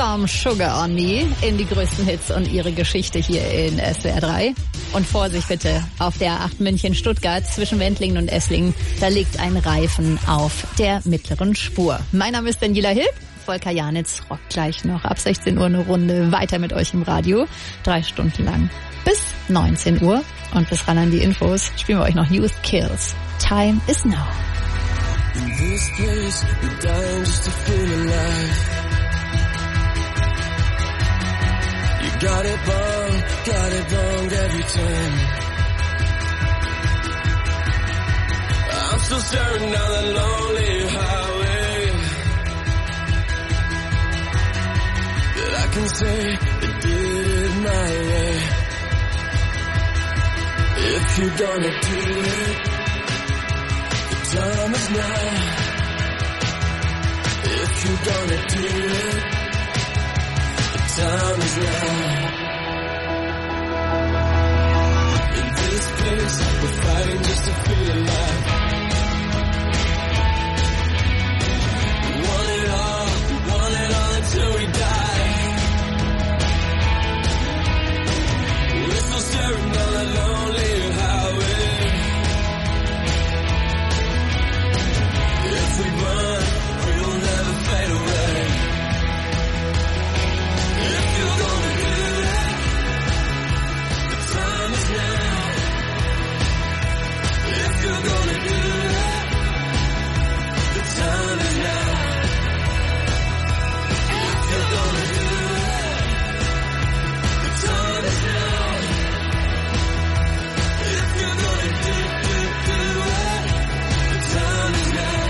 [SPEAKER 4] Brown Sugar on Me in die größten Hits und ihre Geschichte hier in SWR 3. Und Vorsicht bitte, auf der A8 München-Stuttgart zwischen Wendlingen und Esslingen, da liegt ein Reifen auf der mittleren Spur. Mein Name ist Daniela Hilb. Volker Janitz rockt gleich noch ab 16 Uhr eine Runde weiter mit euch im Radio. 3 Stunden lang bis 19 Uhr. Und bis ran an die Infos spielen wir euch noch Youth Kills. Time is now.
[SPEAKER 6] In this place, we're dying just to feel alive. You got it wrong every time. I'm still staring down that lonely highway. That I can say I did it my way. If you're gonna do it, the time is now. If you're gonna do it, the time is now. In this place, we're fighting just to feel alive. We want it all until we die. We're still staring down that lonely highway. If we run, we'll never fade away. If you're gonna do it, the time is now. If you're gonna do it, the time is now. If you're gonna do it, the time is now. If you're gonna do it, the time is now.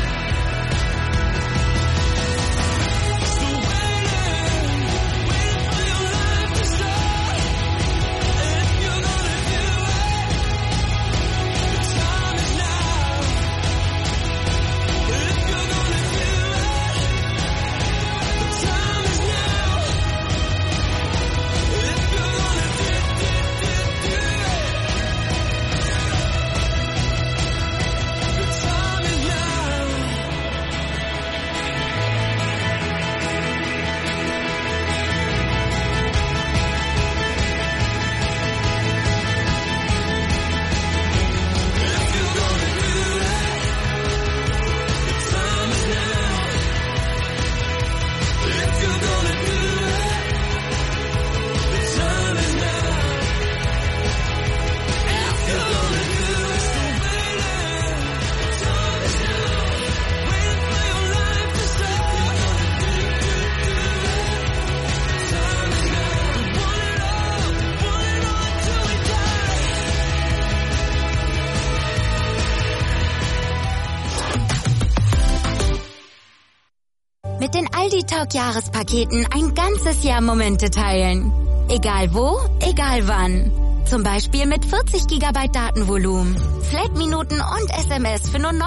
[SPEAKER 19] Mit den Aldi Talk Jahrespaketen ein ganzes Jahr Momente teilen. Egal wo, egal wann. Zum Beispiel mit 40 GB Datenvolumen, Flat-Minuten und SMS für nur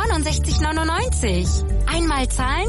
[SPEAKER 19] 69,99. Einmal zahlen,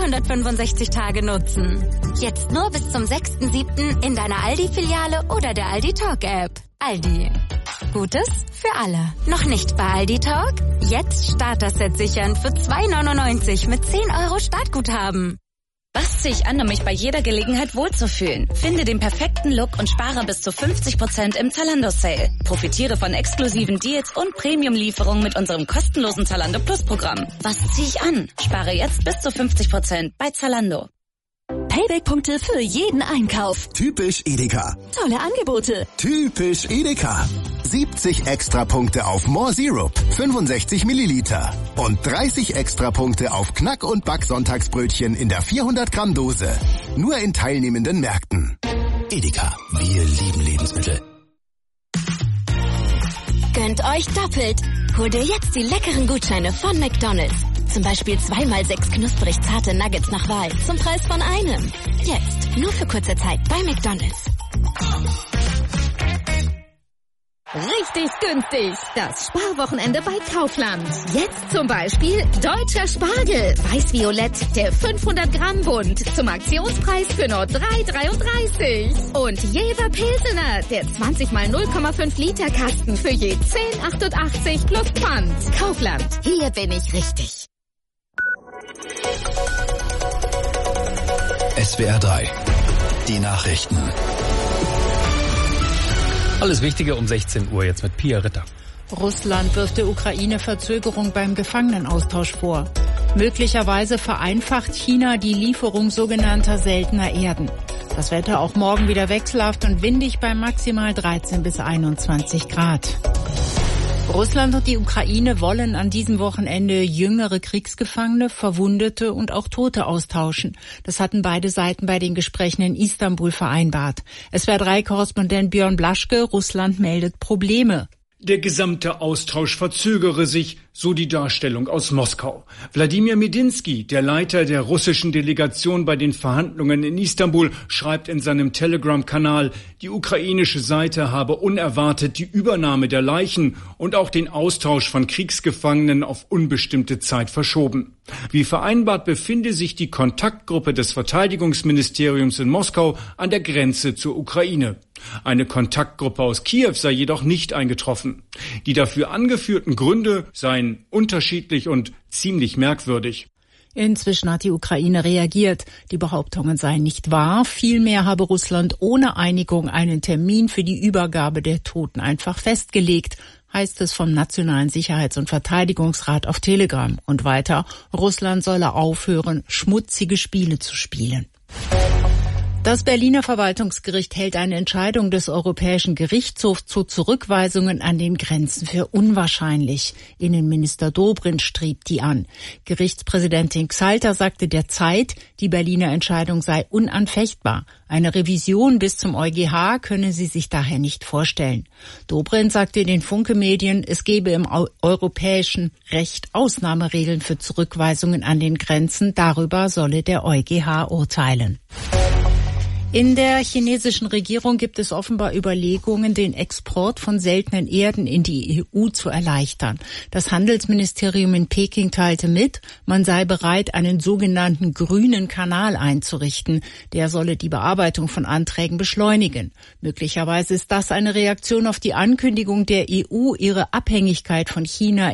[SPEAKER 19] 365 Tage nutzen. Jetzt nur bis zum 6.7. in deiner Aldi-Filiale oder der Aldi Talk App. Aldi. Gutes für alle. Noch nicht bei Aldi Talk? Jetzt Starter-Set sichern für 2,99 mit 10 € Startguthaben.
[SPEAKER 20] Was ziehe ich an, um mich bei jeder Gelegenheit wohlzufühlen? Finde den perfekten Look und spare bis zu 50% im Zalando-Sale. Profitiere von exklusiven Deals und Premium-Lieferungen mit unserem kostenlosen Zalando Plus-Programm. Was ziehe ich an? Spare jetzt bis zu 50% bei Zalando.
[SPEAKER 21] Payback-Punkte für jeden Einkauf.
[SPEAKER 3] Typisch Edeka.
[SPEAKER 21] Tolle Angebote.
[SPEAKER 3] Typisch Edeka. 70 Extrapunkte auf More Syrup, 65 Milliliter. Und 30 Extrapunkte auf Knack- und Back-Sonntagsbrötchen in der 400 Gramm Dose. Nur in teilnehmenden Märkten. Edeka. Wir lieben Lebensmittel.
[SPEAKER 21] Gönnt euch doppelt. Hol dir jetzt die leckeren Gutscheine von McDonald's. Zum Beispiel 2x6 knusprig zarte Nuggets nach Wahl zum Preis von einem. Jetzt, nur für kurze Zeit bei McDonald's.
[SPEAKER 22] Richtig günstig. Das Sparwochenende bei Kaufland. Jetzt zum Beispiel deutscher Spargel. Weiß-Violett, der 500 Gramm Bund. Zum Aktionspreis für nur 3,33. Und Jever Pilsener, der 20 mal 0,5 Liter Kasten für je 10,88 plus Pfand. Kaufland. Hier bin ich richtig.
[SPEAKER 1] SWR 3. Die Nachrichten.
[SPEAKER 2] Alles Wichtige um 16 Uhr jetzt mit Pia Ritter.
[SPEAKER 23] Russland wirft der Ukraine Verzögerung beim Gefangenenaustausch vor. Möglicherweise vereinfacht China die Lieferung sogenannter seltener Erden. Das Wetter auch morgen wieder wechselhaft und windig bei maximal 13 bis 21 Grad. Russland und die Ukraine wollen an diesem Wochenende jüngere Kriegsgefangene, Verwundete und auch Tote austauschen. Das hatten beide Seiten bei den Gesprächen in Istanbul vereinbart. SWR3-Korrespondent Björn Blaschke, Russland meldet Probleme.
[SPEAKER 24] Der gesamte Austausch verzögere sich, so die Darstellung aus Moskau. Wladimir Medinsky, der Leiter der russischen Delegation bei den Verhandlungen in Istanbul, schreibt in seinem Telegram-Kanal, die ukrainische Seite habe unerwartet die Übernahme der Leichen und auch den Austausch von Kriegsgefangenen auf unbestimmte Zeit verschoben. Wie vereinbart befinde sich die Kontaktgruppe des Verteidigungsministeriums in Moskau an der Grenze zur Ukraine. Eine Kontaktgruppe aus Kiew sei jedoch nicht eingetroffen. Die dafür angeführten Gründe seien unterschiedlich und ziemlich merkwürdig.
[SPEAKER 23] Inzwischen hat die Ukraine reagiert. Die Behauptungen seien nicht wahr. Vielmehr habe Russland ohne Einigung einen Termin für die Übergabe der Toten einfach festgelegt, heißt es vom Nationalen Sicherheits- und Verteidigungsrat auf Telegram. Und weiter, Russland solle aufhören, schmutzige Spiele zu spielen. Das Berliner Verwaltungsgericht hält eine Entscheidung des Europäischen Gerichtshofs zu Zurückweisungen an den Grenzen für unwahrscheinlich. Innenminister Dobrindt strieb die an. Gerichtspräsidentin Xalter sagte der Zeit, die Berliner Entscheidung sei unanfechtbar. Eine Revision bis zum EuGH könne sie sich daher nicht vorstellen. Dobrindt sagte den Funke-Medien, es gebe im europäischen Recht Ausnahmeregeln für Zurückweisungen an den Grenzen. Darüber solle der EuGH urteilen. In der chinesischen Regierung gibt es offenbar Überlegungen, den Export von seltenen Erden in die EU zu erleichtern. Das Handelsministerium in Peking teilte mit, man sei bereit, einen sogenannten grünen Kanal einzurichten. Der solle die Bearbeitung von Anträgen beschleunigen. Möglicherweise ist das eine Reaktion auf die Ankündigung der EU, ihre Abhängigkeit von China